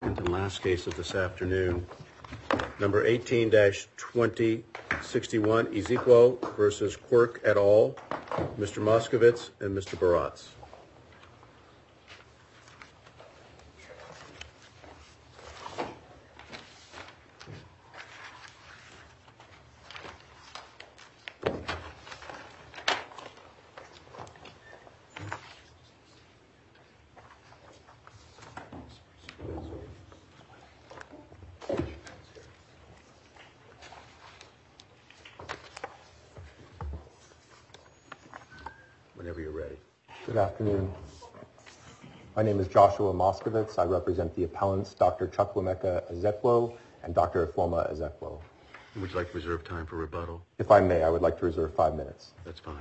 And the last case of this afternoon, number 18-2061, Ezequo versus Quirk et al., Mr. Moskovitz and Mr. Baratz. Whenever you're ready. Good afternoon. My name is Joshua Moskovitz. I represent the appellants Dr. Chukwuemeka Ezequo and Dr. Ifeoma Ezequo. Would you like to reserve time for rebuttal? If I may, I would like to reserve 5 minutes. That's fine.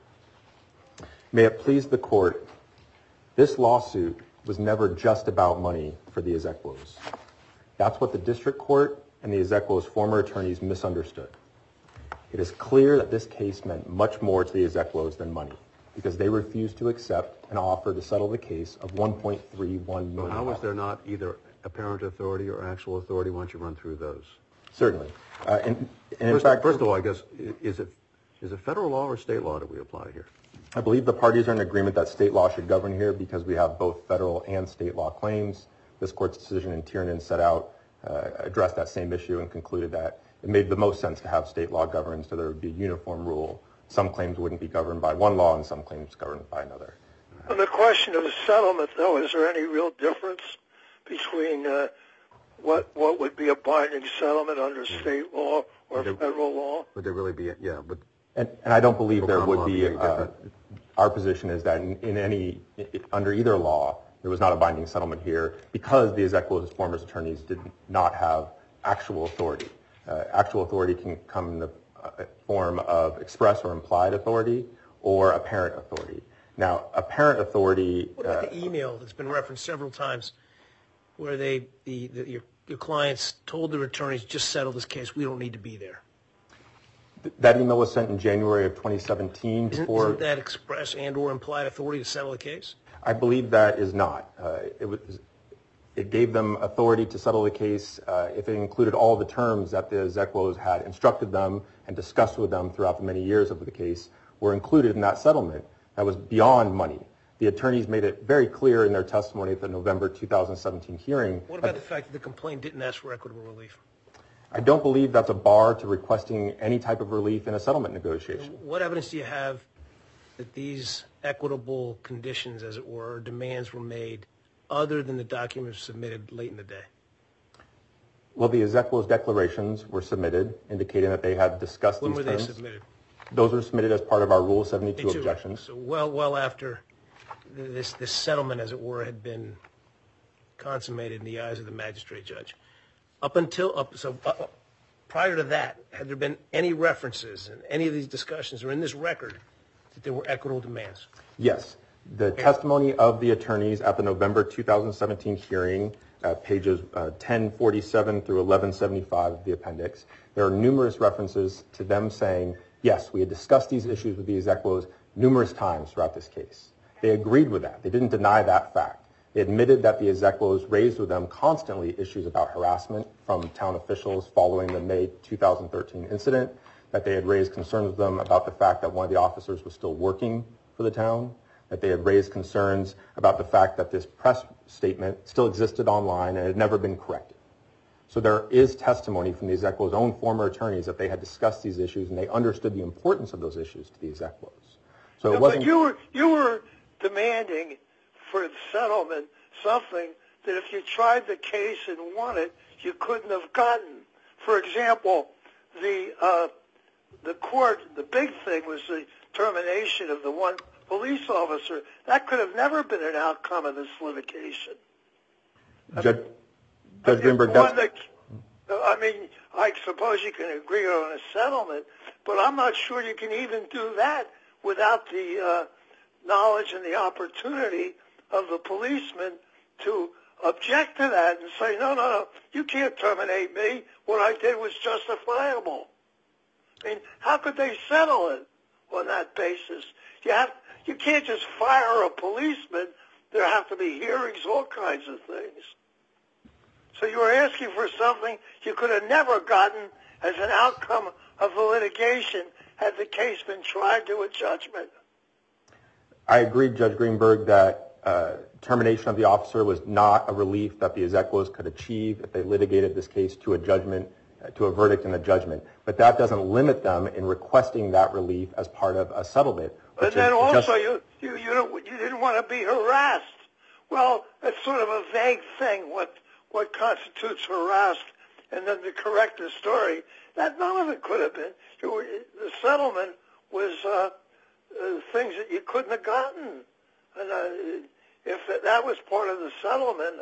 May it please the court, this lawsuit was never just about money for the Ezequos. That's what the district court and the Ezequos' former attorneys misunderstood. It is clear that this case meant much more to the Ezequos than money, because they refused to accept an offer to settle the case of $1.31 million. Well, how is there not either apparent authority or actual authority? Why don't you run through those? Certainly. First of all, I guess, is it federal law or state law that we apply here? I believe the parties are in agreement that state law should govern here because we have both federal and state law claims. This court's decision in Tiernan addressed that same issue and concluded that it made the most sense to have state law govern so there would be a uniform rule. Some claims wouldn't be governed by one law and some claims governed by another. On the question of the settlement, though, is there any real difference between what would be a binding settlement under state law or federal law? Would there really be? Yeah, but and I don't believe there would be. Our position is that under either law, there was not a binding settlement here because the Ezequos' former attorneys did not have actual authority. Actual authority can come in the form of express or implied authority or apparent authority. Now, apparent authority... What about the email that's been referenced several times where your clients told their attorneys, just settle this case, we don't need to be there? That email was sent in January of 2017. Isn't that express and or implied authority to settle the case? I believe that is not. It gave them authority to settle the case if it included all the terms that the Ezequos had instructed them and discussed with them throughout the many years of the case were included in that settlement. That was beyond money. The attorneys made it very clear in their testimony at the November 2017 hearing. What about the fact that the complaint didn't ask for equitable relief? I don't believe that's a bar to requesting any type of relief in a settlement negotiation. What evidence do you have that these equitable conditions, as it were, demands were made other than the documents submitted late in the day? Well, the Ezequos' declarations were submitted, indicating that they had discussed these terms. When were they submitted? Those were submitted as part of our Rule 72 objections. So well after this settlement, as it were, had been consummated in the eyes of the magistrate judge. Prior to that, had there been any references in any of these discussions or in this record that there were equitable demands? Yes. The testimony of the attorneys at the November 2017 hearing, pages 1047 through 1175 of the appendix, there are numerous references to them saying, yes, we had discussed these issues with the Ezequos numerous times throughout this case. They agreed with that. They didn't deny that fact. They admitted that the Ezequos raised with them constantly issues about harassment from town officials following the May 2013 incident, that they had raised concerns with them about the fact that one of the officers was still working for the town, that they had raised concerns about the fact that this press statement still existed online and had never been corrected. So there is testimony from the Ezequos' own former attorneys that they had discussed these issues and they understood the importance of those issues to the Ezequos. So it wasn't... But you were demanding for the settlement something that if you tried the case and won it, you couldn't have gotten. For example, the court, the big thing was the termination of the one police officer. That could have never been an outcome of this litigation. Judge Greenberg, I mean, I suppose you can agree on a settlement, but I'm not sure you can even do that without the knowledge and the opportunity of the policeman to object to that and say, no, you can't terminate me. What I did was justifiable. I mean, how could they settle it on that basis? You can't just fire a policeman. There have to be hearings, all kinds of things. So you were asking for something you could have never gotten as an outcome of the litigation had the case been tried to a judgment. I agree, Judge Greenberg, that termination of the officer was not a relief that the Ezequiels could achieve if they litigated this case to a judgment, to a verdict and a judgment. But that doesn't limit them in requesting that relief as part of a settlement. But then also you didn't want to be harassed. Well, it's sort of a vague thing what constitutes harassed, and then to correct the story, that none of it could have been. The settlement was things that you couldn't have gotten. And if that was part of the settlement,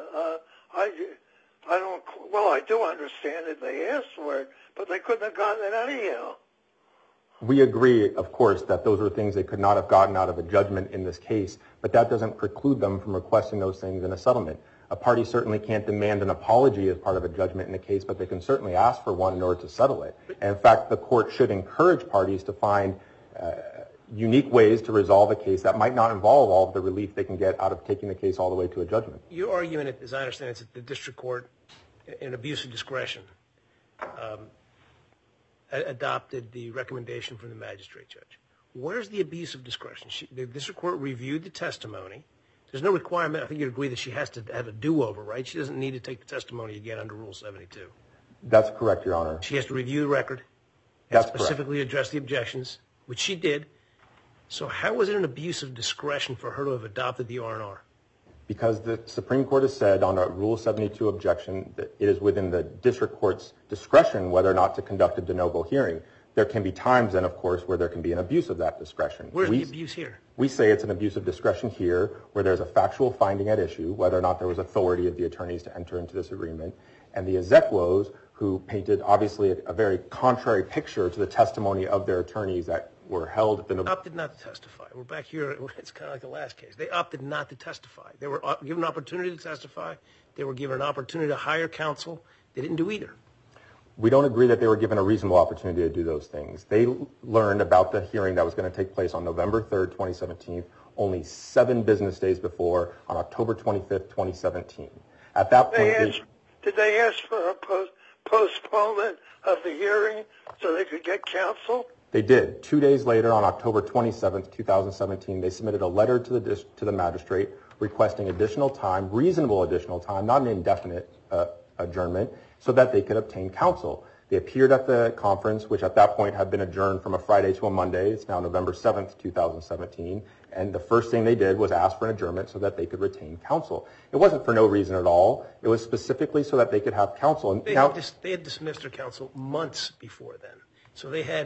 I do understand that they asked for it, but they couldn't have gotten it anyhow. We agree, of course, that those were things they could not have gotten out of a judgment in this case, but that doesn't preclude them from requesting those things in a settlement. A party certainly can't demand an apology as part of a judgment in a case, but they can certainly ask for one in order to settle it. And in fact, the court should encourage parties to find unique ways to resolve a case that might not involve all of the relief they can get out of taking the case all the way to a judgment. Your argument, as I understand it, is that the district court, in abuse of discretion, adopted the recommendation from the magistrate judge. Where's the abuse of discretion? The district court reviewed the testimony. There's no requirement. I think you'd agree that she has to have a do-over, right? She doesn't need to take the testimony again under Rule 72. That's correct, Your Honor. She has to review the record and That's specifically address the objections, which she did. So how was it an abuse of discretion for her to have adopted the R&R? Because the Supreme Court has said on a Rule 72 objection that it is within the district court's discretion whether or not to conduct a de novo hearing. There can be times then, of course, where there can be an abuse of that discretion. Where's the abuse here? We say it's an abuse of discretion here where there's a factual finding at issue, whether or not there was authority of the attorneys to enter into this agreement. And the Ezequiels, who painted obviously a very contrary picture to the testimony of their attorneys that were held at the... They opted not to testify. We're back here. It's kind of like the last case. They opted not to testify. They were given an opportunity to testify. They were given an opportunity to hire counsel. They didn't do either. We don't agree that they were given a reasonable opportunity to do those things. They learned about the hearing that was going to take place on November 3rd, 2017, only 7 business days before, on October 25th, 2017. At that point... Did they ask for a postponement of the hearing so they could get counsel? They did. 2 days later, on October 27th, 2017, they submitted a letter to the magistrate requesting additional time, reasonable additional time, not an indefinite adjournment, so that they could obtain counsel. They appeared at the conference, which at that point had been adjourned from a Friday to a Monday. It's now November 7th, 2017. And the first thing they did was ask for an adjournment so that they could retain counsel. It wasn't for no reason at all. It was specifically so that they could have counsel. And they had dismissed their counsel months before then. So they had,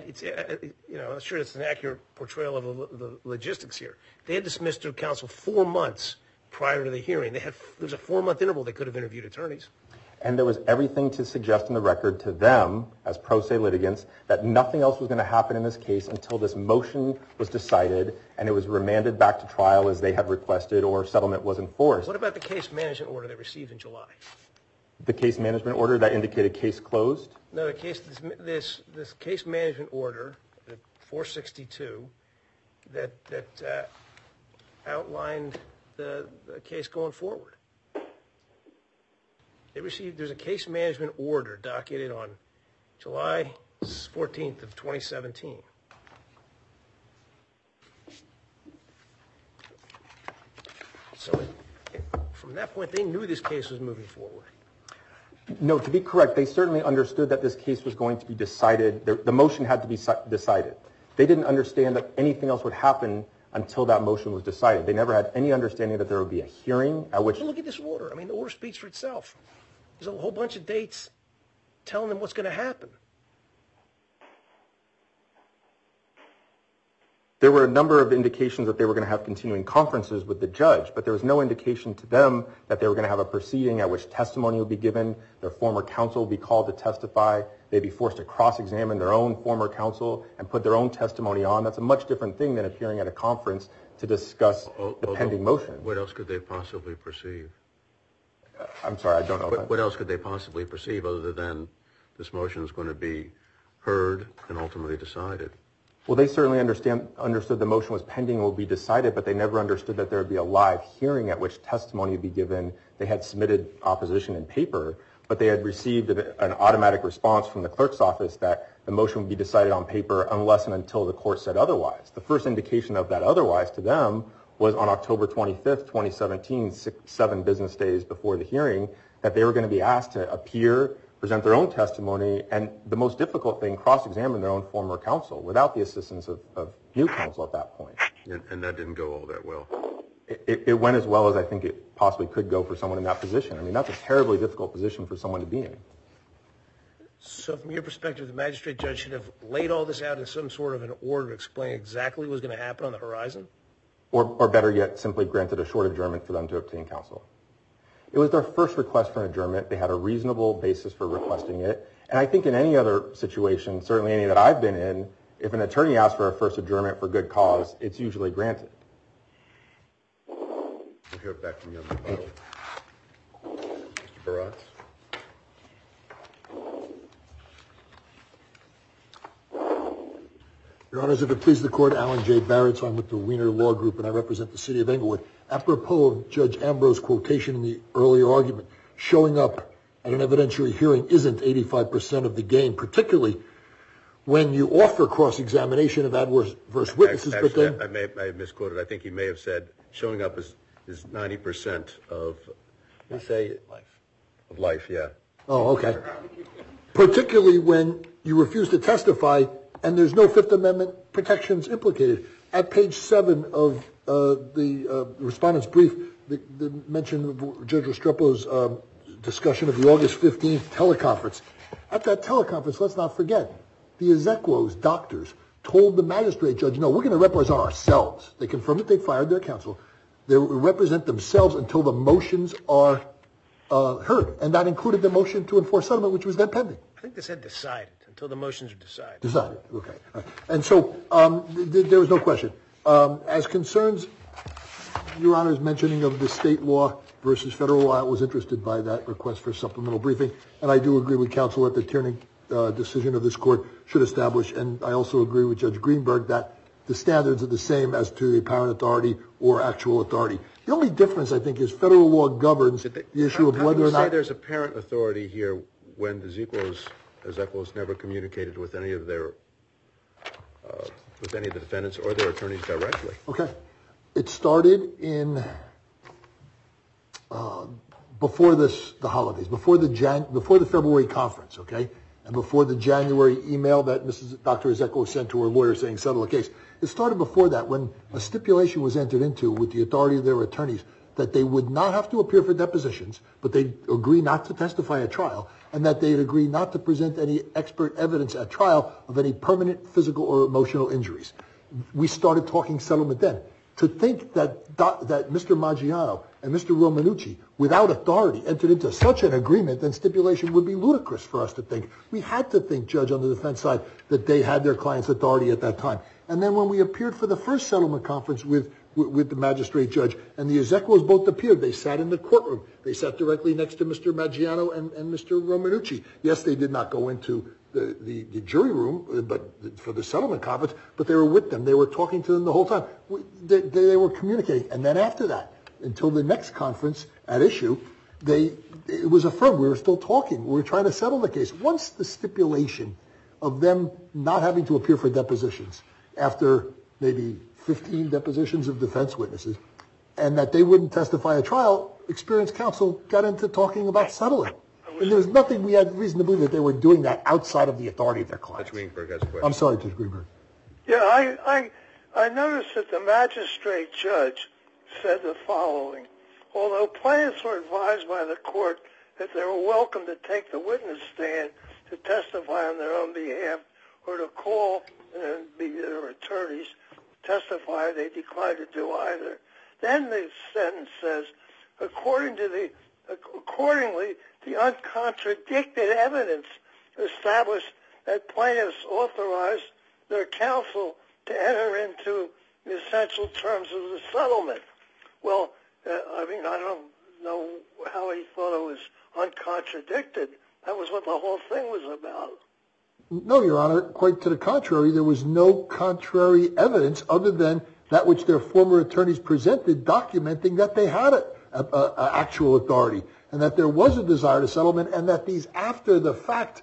I'm sure it's an accurate portrayal of the logistics here. They had dismissed their counsel 4 months prior to the hearing. There was a 4-month interval they could have interviewed attorneys. And there was everything to suggest in the record to them, as pro se litigants, that nothing else was going to happen in this case until this motion was decided and it was remanded back to trial as they had requested or settlement was enforced. What about the case management order they received in July? The case management order that indicated case closed? No, this case management order, 462, that outlined the case going forward. There's a case management order docketed on July 14th of 2017. So from that point, they knew this case was moving forward. No, to be correct, they certainly understood that this case was going to be decided. The motion had to be decided. They didn't understand that anything else would happen until that motion was decided. They never had any understanding that there would be a hearing at which... Well, look at this order. I mean, the order speaks for itself. There's a whole bunch of dates telling them what's going to happen. There were a number of indications that they were going to have continuing conferences with the judge, but there was no indication to them that they were going to have a proceeding at which testimony would be given, their former counsel would be called to testify, they'd be forced to cross-examine their own former counsel and put their own testimony on. That's a much different thing than appearing at a conference to discuss the pending motion. What else could they possibly perceive? I'm sorry, I don't know. What else could they possibly perceive other than this motion is going to be heard and ultimately decided? Well, they certainly understood the motion was pending and will be decided, but they never understood that there would be a live hearing at which testimony would be given. They had submitted opposition in paper, but they had received an automatic response from the clerk's office that the motion would be decided on paper unless and until the court said otherwise. The first indication of that otherwise to them was on October 25th, 2017, 7 business days before the hearing, that they were going to be asked to appear, present their own testimony, and the most difficult thing, cross-examine their own former counsel without the assistance of new counsel at that point. And that didn't go all that well. It went as well as I think it possibly could go for someone in that position. I mean, that's a terribly difficult position for someone to be in. So from your perspective, the magistrate judge should have laid all this out in some sort of an order to explain exactly what was going to happen on the horizon? Or better yet, simply granted a short adjournment for them to obtain counsel. It was their first request for an adjournment. They had a reasonable basis for requesting it. And I think in any other situation, certainly any that I've been in, if an attorney asks for a first adjournment for good cause, it's usually granted. We'll hear back from you on the rebuttal. Mr. Baratz. Your Honors, if it pleases the Court, Alan J. Barrett, I'm with the Wiener Law Group, and I represent the City of Englewood. Apropos of Judge Ambrose's quotation in the earlier argument, showing up at an evidentiary hearing isn't 85% of the game, particularly when you offer cross-examination of adverse witnesses. Actually, but then I may have misquoted. I think he may have said showing up is 90% of life, yeah. Oh, okay. Particularly when you refuse to testify and there's no Fifth Amendment protections implicated. At page 7 of the respondent's brief, the mention of Judge Restrepo's discussion of the August 15th teleconference. At that teleconference, let's not forget, the Ezequiel's doctors told the magistrate judge, no, we're going to represent ourselves. They confirmed that they fired their counsel. They will represent themselves until the motions are heard. And that included the motion to enforce settlement, which was then pending. I think they said decided, until the motions are decided. Decided, okay. And so there was no question. As concerns Your Honor's mentioning of the state law versus federal law, I was interested by that request for supplemental briefing. And I do agree with counsel that the Tierney decision of this court should establish, and I also agree with Judge Greenberg, that the standards are the same as to the apparent authority or actual authority. The only difference, I think, is federal law governs the issue of whether or not... How can you say there's apparent authority here when the Ezequiel's never communicated with any of their with any of the defendants or their attorneys directly? Okay. It started in before the holidays, before the February conference, okay, and before the January email that Dr. Ezequiel sent to her lawyer saying settle the case. It started before that, when a stipulation was entered into with the authority of their attorneys that they would not have to appear for depositions, but they'd agree not to testify at trial, and that they'd agree not to present any expert evidence at trial of any permanent physical or emotional injuries. We started talking settlement then. To think that Mr. Maggiano and Mr. Romanucci, without authority, entered into such an agreement, then stipulation would be ludicrous for us to think. We had to think, Judge, on the defense side, that they had their client's authority at that time. And then when we appeared for the first settlement conference with the magistrate judge, and the Ezequiels both appeared, they sat in the courtroom. They sat directly next to Mr. Maggiano and Mr. Romanucci. Yes, they did not go into the jury room, but for the settlement conference, but they were with them. They were talking to them the whole time. They were communicating. And then after that, until the next conference at issue, it was affirmed. We were still talking. We were trying to settle the case. Once the stipulation of them not having to appear for depositions after maybe 15 depositions of defense witnesses, and that they wouldn't testify at trial, experienced counsel got into talking about settling. And there was nothing we had reason to believe that they were doing that outside of the authority of their clients. Judge Greenberg has a question. I'm sorry, Judge Greenberg. Yeah, I noticed that the magistrate judge said the following. Although plaintiffs were advised by the court that they were welcome to take the witness stand to testify on their own behalf or to call and be their attorneys testify, they declined to do either. Then the sentence says, accordingly, the uncontradicted evidence established that plaintiffs authorized their counsel to enter into the essential terms of the settlement. Well, I don't know how he thought it was uncontradicted. That was what the whole thing was about. No, Your Honor. Quite to the contrary, there was no contrary evidence other than that which their former attorneys presented, documenting that they had actual authority and that there was a desire to settlement, and that these after-the-fact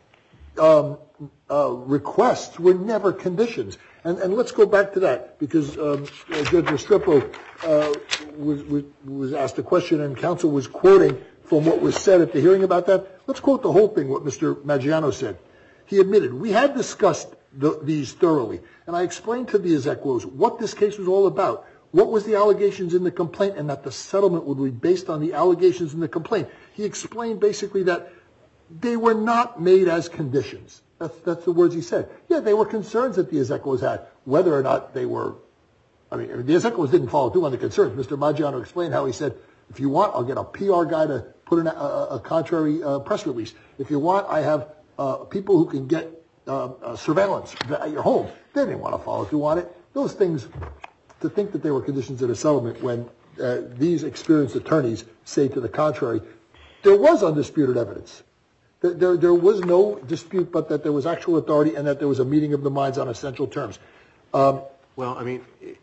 requests were never conditions. And let's go back to that, because Judge Restrepo was asked a question, and counsel was quoting from what was said at the hearing about that. Let's quote the whole thing, what Mr. Maggiano said. He admitted, "We had discussed these thoroughly, and I explained to the Ezequiels what this case was all about, what was the allegations in the complaint, and that the settlement would be based on the allegations in the complaint." He explained basically that they were not made as conditions. That's the words he said. Yeah, they were concerns that the Ezequiels had, whether or not they were. I mean, the Ezequiels didn't follow through on the concerns. Mr. Maggiano explained how he said, "If you want, I'll get a PR guy to put in a contrary press release. If you want, I have people who can get surveillance at your home." They didn't want to follow through on it. Those things, to think that they were conditions of a settlement when these experienced attorneys say to the contrary, there was undisputed evidence. There was no dispute, but that there was actual authority and that there was a meeting of the minds on essential terms. Well, I mean,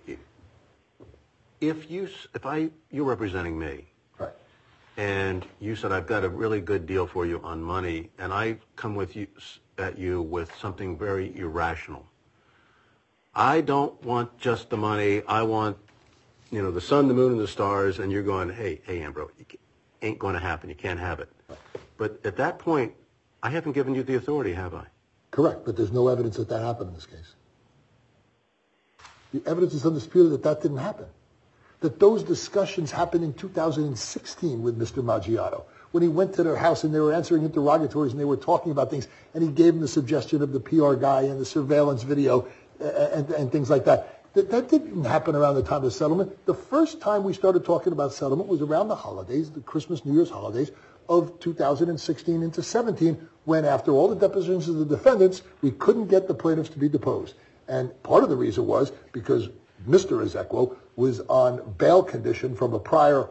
if you're representing me, right, and you said I've got a really good deal for you on money, and I come at you with something very irrational. I don't want just the money. I want, the sun, the moon, and the stars. And you're going, hey, Ambro, it ain't going to happen. You can't have it. But at that point, I haven't given you the authority, have I? Correct, but there's no evidence that happened in this case. The evidence is undisputed that didn't happen. That those discussions happened in 2016 with Mr. Maggiano, when he went to their house and they were answering interrogatories and they were talking about things, and he gave them the suggestion of the PR guy and the surveillance video and things like that. That didn't happen around the time of settlement. The first time we started talking about settlement was around the holidays, the Christmas, New Year's holidays of 2016 into 17, when after all the depositions of the defendants, we couldn't get the plaintiffs to be deposed. And part of the reason was because Mr. Ezequiel was on bail condition from a prior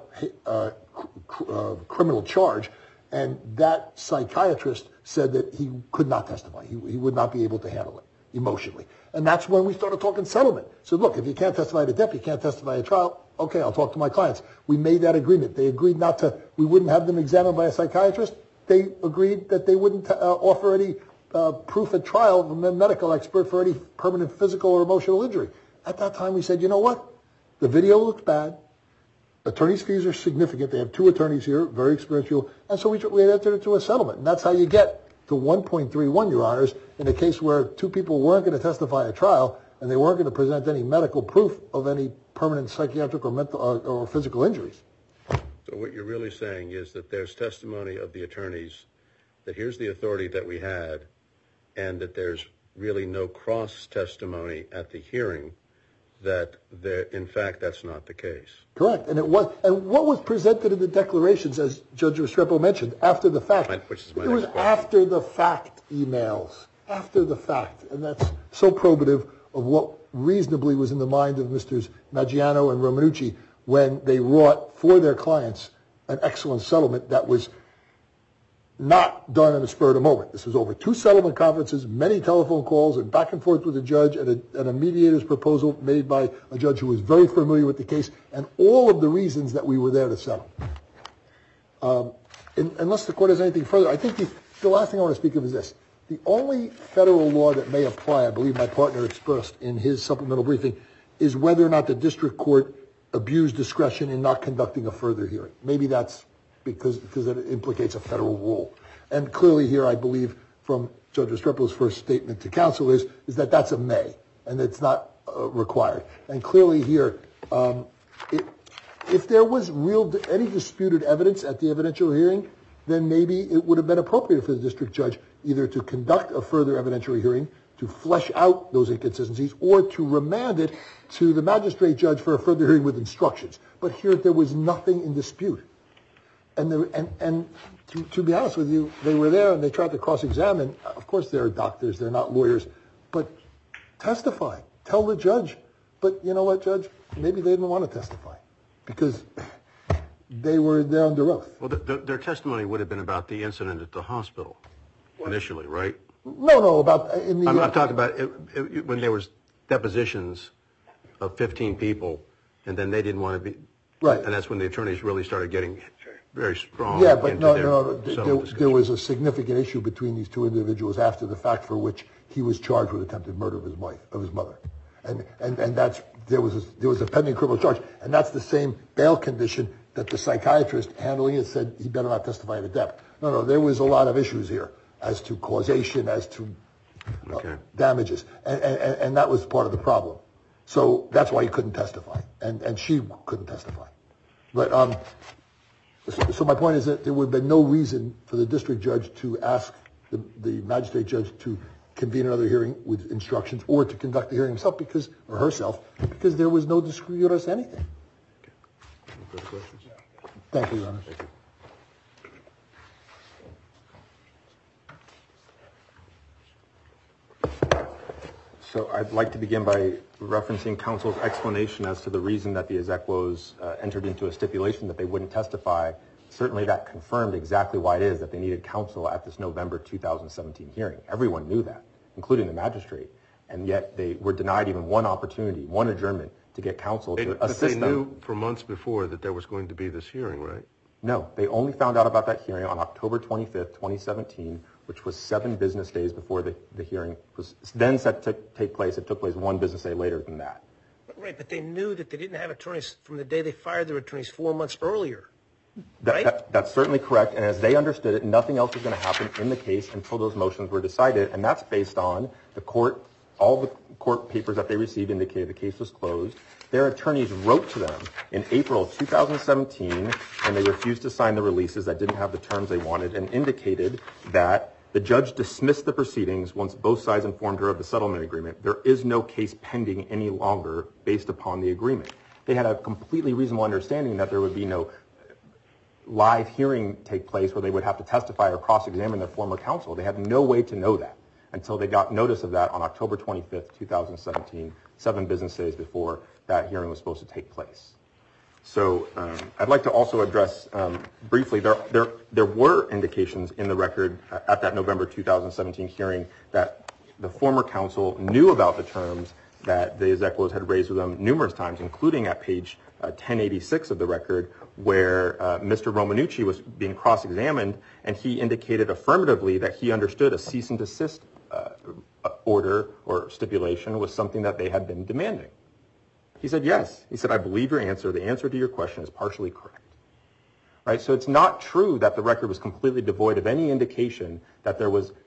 criminal charge, and that psychiatrist said that he could not testify. He would not be able to handle it emotionally. And that's when we started talking settlement. So look, if you can't testify at a death, you can't testify at trial, okay, I'll talk to my clients. We made that agreement. They agreed we wouldn't have them examined by a psychiatrist. They agreed that they wouldn't offer any proof at trial from a medical expert for any permanent physical or emotional injury. At that time, we said, you know what? The video looks bad. Attorney's fees are significant. They have 2 attorneys here, very experienced people. And so we entered into a settlement. And that's how you get to 1.31, Your Honors, in a case where 2 people weren't going to testify at trial and they weren't going to present any medical proof of any permanent psychiatric or mental or physical injuries. So what you're really saying is that there's testimony of the attorneys that here's the authority that we had, and that there's really no cross testimony at the hearing, that in fact that's not the case. Correct. And what was presented in the declarations, as Judge Restrepo mentioned, after the fact, it was after the fact emails, after the fact. And that's so probative of what reasonably was in the mind of Mr. Maggiano and Romanucci when they wrought for their clients an excellent settlement that was not done in a spur of the moment. This was over 2 settlement conferences, many telephone calls, and back and forth with the judge, and a mediator's proposal made by a judge who was very familiar with the case, and all of the reasons that we were there to settle. Unless the court has anything further, I think the last thing I want to speak of is this. The only federal law that may apply, I believe my partner expressed in his supplemental briefing, is whether or not the district court abused discretion in not conducting a further hearing. Maybe that's because it implicates a federal rule. And clearly here, I believe, from Judge Restrepo's first statement to counsel is that that's a may, and it's not required. And clearly here, if there was any disputed evidence at the evidentiary hearing, then maybe it would have been appropriate for the district judge either to conduct a further evidentiary hearing, to flesh out those inconsistencies, or to remand it to the magistrate judge for a further hearing with instructions. But here, there was nothing in dispute. And to be honest with you, they were there and they tried to cross-examine. Of course, they're doctors, they're not lawyers, but testify. Tell the judge. But you know what, Judge? Maybe they didn't want to testify because they were there under oath. Well, their testimony would have been about the incident at the hospital initially, right? No, about in the... I'm talking about when there was depositions of 15 people, and then they didn't want to be... Right. And that's when the attorneys really started getting very strong. Yeah, but into there was a significant issue between these two individuals after the fact for which he was charged with attempted murder of his wife, of his mother. And that's, there was a pending criminal charge, and that's the same bail condition that the psychiatrist handling it said he better not testify to death. No, there was a lot of issues here as to causation, as to damages, and that was part of the problem. So that's why he couldn't testify, and she couldn't testify. But so my point is that there would have been no reason for the district judge to ask the magistrate judge to convene another hearing with instructions or to conduct the hearing himself or herself because there was no dispute as to anything. Any further questions? Thank you, Your Honor. Thank you. So I'd like to begin by referencing counsel's explanation as to the reason that the Ezekwos entered into a stipulation that they wouldn't testify. Certainly that confirmed exactly why it is that they needed counsel at this November 2017 hearing. Everyone knew that, including the magistrate, and yet they were denied even one opportunity, one adjournment to get counsel to assist them. But they knew for months before that there was going to be this hearing, right? No, they only found out about that hearing on October 25th, 2017, which was 7 business days before the hearing was then set to take place. It took place 1 business day later than that. Right, but they knew that they didn't have attorneys from the day they fired their attorneys 4 months earlier. Right? That's certainly correct, and as they understood it, nothing else was going to happen in the case until those motions were decided, and that's based on the court, all the court papers that they received indicated the case was closed. Their attorneys wrote to them in April of 2017, and they refused to sign the releases that didn't have the terms they wanted, and indicated that the judge dismissed the proceedings once both sides informed her of the settlement agreement. There is no case pending any longer based upon the agreement. They had a completely reasonable understanding that there would be no live hearing take place where they would have to testify or cross-examine their former counsel. They had no way to know that until they got notice of that on October 25th, 2017, 7 business days before that hearing was supposed to take place. So I'd like to also address briefly, there were indications in the record at that November 2017 hearing that the former counsel knew about the terms that the Ezekwos had raised with them numerous times, including at page 1086 of the record, where Mr. Romanucci was being cross-examined, and he indicated affirmatively that he understood a cease and desist order or stipulation was something that they had been demanding. He said, yes. He said, I believe your answer. The answer to your question is partially correct. Right? So it's not true that the record was completely devoid of any indication that there was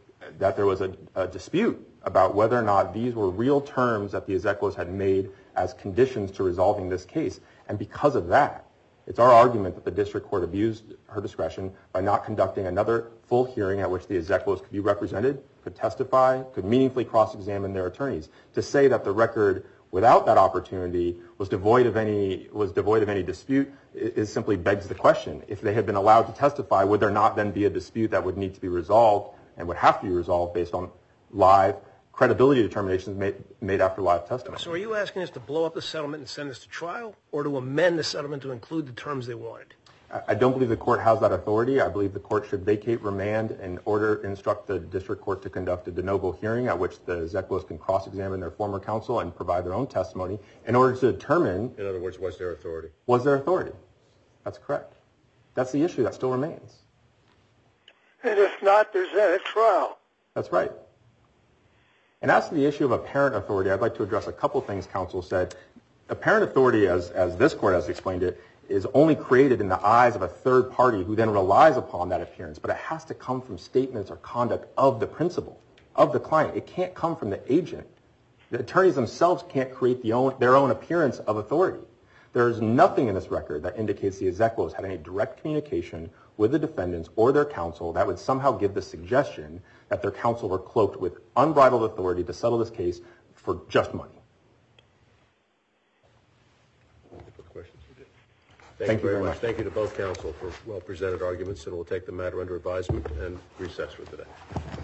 a dispute about whether or not these were real terms that the Ezekwos had made as conditions to resolving this case. And because of that, it's our argument that the district court abused her discretion by not conducting another full hearing at which the Ezekwos could be represented, could testify, could meaningfully cross-examine their attorneys. To say that the record without that opportunity was devoid of any dispute is simply begs the question. If they had been allowed to testify, would there not then be a dispute that would need to be resolved and would have to be resolved based on live credibility determinations made after live testimony? So are you asking us to blow up the settlement and send us to trial, or to amend the settlement to include the terms they wanted? I don't believe the court has that authority. I believe the court should vacate, remand, and instruct the district court to conduct a de novo hearing at which the Ezekwos can cross-examine their former counsel and provide their own testimony in order to determine... In other words, was there authority? Was there authority? That's correct. That's the issue that still remains. And if not, there's then a trial. That's right. And as to the issue of apparent authority, I'd like to address a couple things counsel said. Apparent authority, as this court has explained it, is only created in the eyes of a third party who then relies upon that appearance. But it has to come from statements or conduct of the principal, of the client. It can't come from the agent. The attorneys themselves can't create their own appearance of authority. There is nothing in this record that indicates the Ezekwos had any direct communication with the defendants or their counsel that would somehow give the suggestion that their counsel were cloaked with unbridled authority to settle this case for just money. Thank you very much. Thank you to both counsel for well-presented arguments, and we'll take the matter under advisement and recess for today.